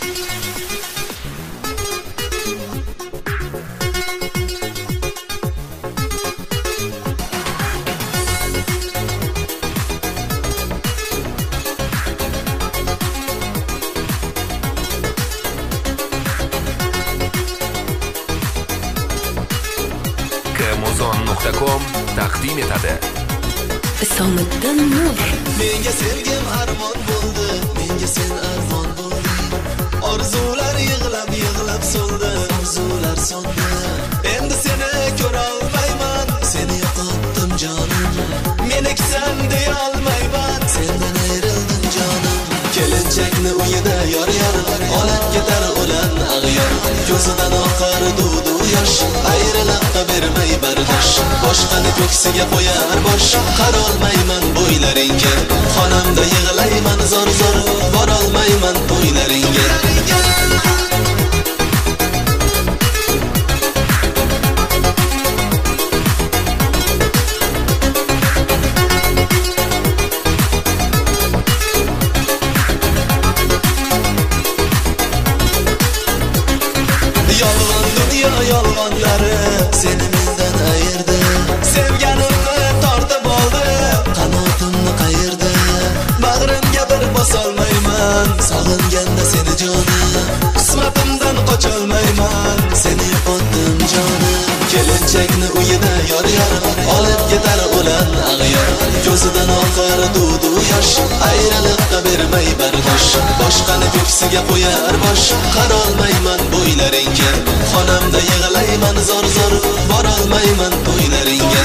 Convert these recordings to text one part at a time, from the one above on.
Kmozon.com taqdim etadi. Isomiddin Nur. Menga sevgim armon bo'ldi, menga sen armon bo'lding. Orzular yig'lab so'ldi, orzular so'ndi. Endi seni ko'ra olmayman, seni yo'qotdim jonim. Meneksan deya olmayman, sendan ayrildim jonim. Kelinchakni uyida yor olib ketar o'lan ag'yor. Ko'zidan oqar dudu yosh, ayriliqqa bermay bardosh. Boshqani ko'ksiga qo'yar bosh, qarolmayman bo'ylaringga. Xonamda yig'layman zor, borolmayman to'ylaringga. Yolg'on dunyo yolg'onlari seni mendan ayirdi. Sevganimni tortib oldi, qanotimni qayirdi. Bag'rimga bir bosolmayman, sog'inganda seni jonim. Qismatimdan qocholmayman, seni yo'qotdim jonim. Kelinchakni uyida yor olib ketar o'lan ag'yor. Ko'zidan oqar dudu yosh, ayriliqqa bermay bardosh. Boshqani ko'ksiga qo'yar bosh, qarolmayman bo'ylaringga. Xonamda yig'layman zor, borolmayman to'ylaringga.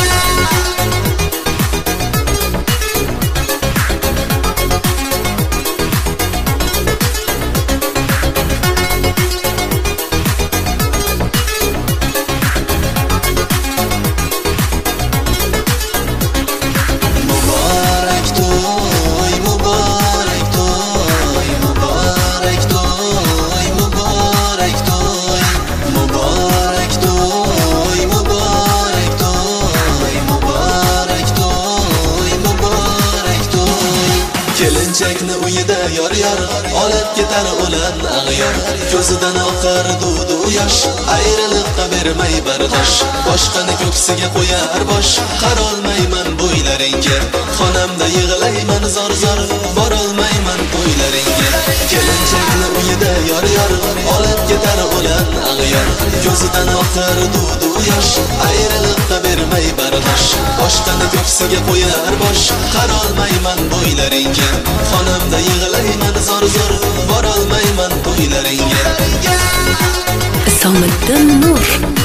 Kelinchakni uyida yor olib ketar o'lan ag'yor. Ko'zidan oqar dudu yosh, ayriliqqa bermay bardosh. Boshqani ko'ksiga qo'yar bosh, qarolmayman bo'ylaringga. Xonamda yig'layman zor, borolmayman to'ylaringga. Kelinchakni uyida yor olib ketar o'lan ag'yor. Ko'zidan oqar dudu yosh, ayriliqqa bermay bardosh. Boshqani ko'ksiga qo'yar bosh, qarolmayman bo'ylaringga. Xonamda yig'layman zor, borolmayman to'ylaringga. Isomiddin Nur.